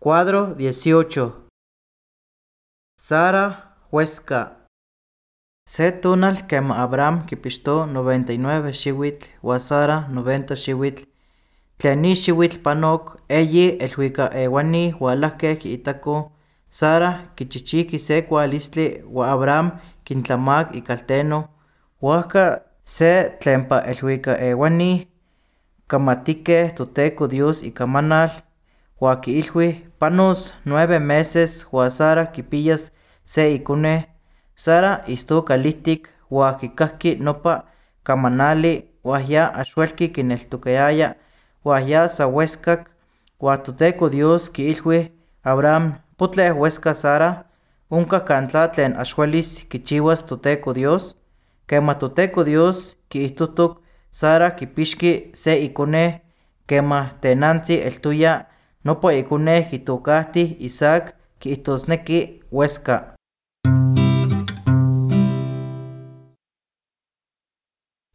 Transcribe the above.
Cuadro 18. Sara huesca. Se tunal kema Abraham kipixto 99 xiwitl wa Sara 90 xiwitl. Tlani xiwitl panok eyi elhuika ewani hualahke kiitako Sara kichichiki se kualistli wa Abraham kintlamak ikalteno. Huajka se tlenpa elhuika ewani kamatike Toteko Dios ikamanal. Wa kiilhui panos 9 meses wa Sara kipiyas se ikone. Sara isto kalihtik wa kikahki nopa kamanali wahya axuelki kineltokayaya wahya sa hueskak. Wa Toteko Dios kiilhui Abraham potle hueska Sara, onka kan tla tlen axuelis kichiwas Toteko Dios. Kema Toteko Dios kiihtotok Sara kipixki se ikone, kema tenantzi eltoya nopa ikone kitokahti Isaac kiihtosneki hueska.